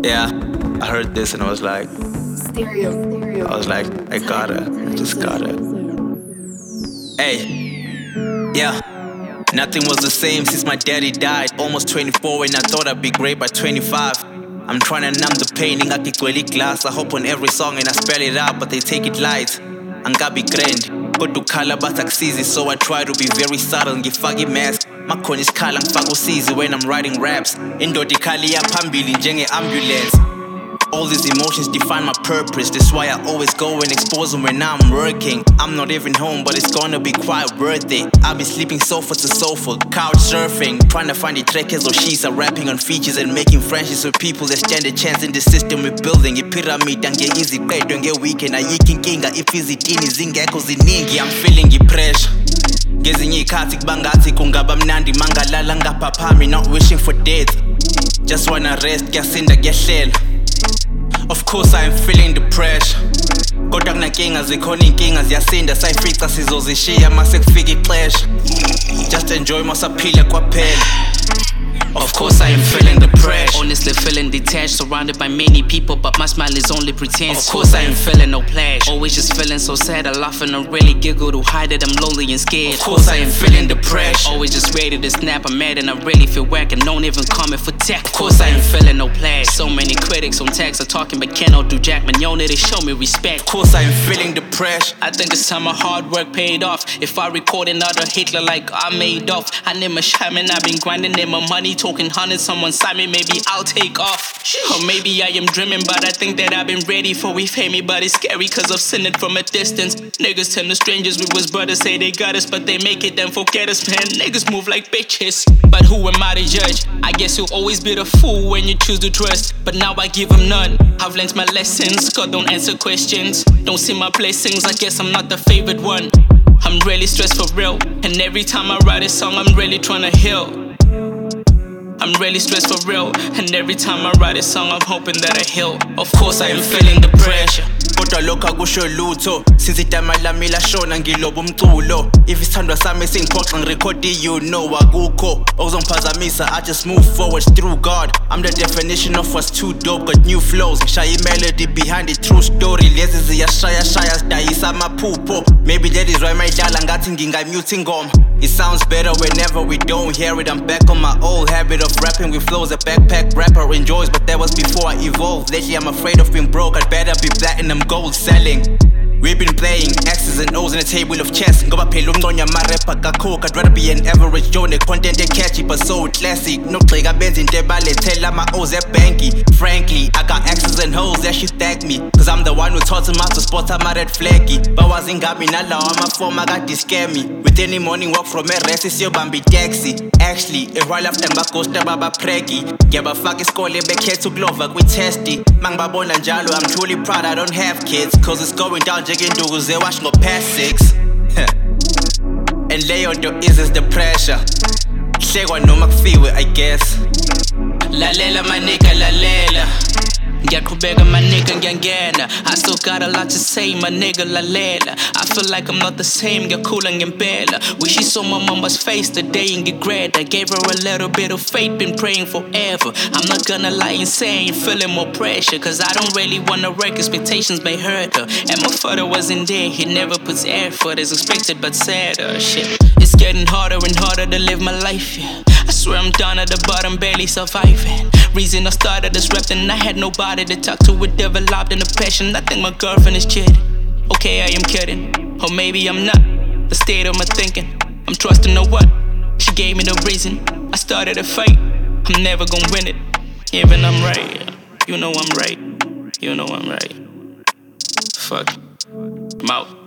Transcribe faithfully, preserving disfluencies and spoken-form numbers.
Yeah, I heard this and I was like, Stereo. I was like, I gotta, I just gotta. Hey, yeah. Nothing was the same since my daddy died. Almost twenty-four and I thought I'd be great by twenty-five. I'm trying to numb the pain, ngakigcwele glass. I hope on every song and I spell it out, but they take it light. Angabi grand, kodwa ukhala bathi akusizi, so I try to be very subtle, ngifake i-mask. Makhona isikhala ngifake usizi when I'm writing raps. Indoda ikhali yaphambili njenge-ambulance. All these emotions define my purpose. That's why I always go and expose them when I'm working. I'm not even home, but it's gonna be quite worth it. I'll be sleeping sofa to sofa, couch surfing, trying to find the trekkers or she's rapping on features and making friendships with people that stand a chance in the system we're building. I-pyramid ange-easy qedwe nge-weekend, ayikho inkinga if izitini zingekho ziningi. I'm feeling the pressure. Ngezinye iy'khathi kuba ngathi kungaba mnandi mangalala ngaphaphami, not wishing for death. Just wanna rest, kuyasinda kuyahlela. Of course I am feeling the pressure. Kodwa kunankinga zikhona iy'nkinga ziyasinda, sayifica sizozishiya mase kufika ixesha. Just enjoy masaphila kwaphela. Of course I am feeling the pressure. Honestly feeling detached, surrounded by many people, but my smile is only pretense. Of course I am feeling no pleasure. Always just feeling so sad, I laugh and I really giggle to hide that I'm lonely and scared. Of course I am feeling the pressure. Always just ready to snap, I'm mad and I really feel whack and don't even comment for tech. Of course I am feeling no pleasure. So many critics on text are talking but cannot do jack, man, yo, they show me respect. Of course I am feeling the pressure. I think this time my hard work paid off. If I record another Hitler like I made off, I never shy, man, I've been grinding in my money, talking hundreds, someone sign me, maybe I'll take off. Or maybe I am dreaming, but I think that I've been ready for we fame me, but it's scary cause I've seen it from a distance. Niggas turn to strangers, we was brothers, say they got us, but they make it then forget us, man. Niggas move like bitches, but who am I to judge? I guess you'll always be the fool when you choose to trust, but now I give them none. I've learned my lessons, God don't answer questions, don't see my blessings, I guess I'm not the favorite one. I'm really stressed for real, and every time I write a song I'm really trying to heal. I'm really stressed for real, and every time I write a song I'm hoping that I heal. Of course I am feeling the pressure. Kodwa lokho akusho lutho, since idama lami lashona ngiloba umculo. If isithandwa sami singiphoxa ngirekhodi, you know akukho okuzongiphazamisa. I just move forward through God. I'm the definition of what's too dope, got new flows, ngishaya melody behind the true story. Lezi ziyashaya shaya sidayisa amaphupho. Maybe that is why mayidlala ngathi ngingayimute ingoma. It sounds better whenever we don't hear it. I'm back on my old habit of rapping with flows a backpack rapper enjoys, but that was before I evolved. Lately I'm afraid of being broke, I'd better be platinum gold selling. We've been playing X's and O's in a table of chess. Ngoba phela umnconya ama-rapper kakhokha. I'd rather be an average Joe, ne-content e-catchy but so classic. Nogxeka benza into ebalethela ama-O's ebanky. Frankly, I got X's and hoes that should thank me, cause I'm the one who taught him how to spot ama-red flaggy. Bawazi ngami nalawo ama-form akade scare me. With any morning walk from e-rest siyobamba i-taxi. Actually, a while after ngibaghosta baba-preggy. Ngiyabafaka isikole bekhetha ukulova kwi-testy. Mangibabona njalo, I'm truly proud I don't have kids, cause it's going down njengenduku zewash ngo-past six. And leyo nto is is the pressure. Hlekwa noma kufiwe, I guess. Lalela manika lalela, ngiyaqhubeka my nigga ngiyangena. I still got a lot to say my nigga lalela. I feel like I'm not the same, ngiyakhula ngempela. Wish she saw my mama's face the day in grade. I gave her a little bit of faith, been praying forever. I'm not gonna lie and say I'm feeling more pressure, cause I don't really wanna wreck expectations may hurt her. And my father wasn't there, he never puts effort as expected but sadder. Shit, it's getting harder and harder to live my life, yeah. I swear I'm down at the bottom, barely surviving. Reason I started this rap, then I had nobody to talk to. It developed in a passion, I think my girlfriend is kidding. Okay, I am kidding, or maybe I'm not. The state of my thinking, I'm trusting no one. She gave me the reason, I started a fight. I'm never gonna win it, even I'm right. You know I'm right, you know I'm right. Fuck, I'm out.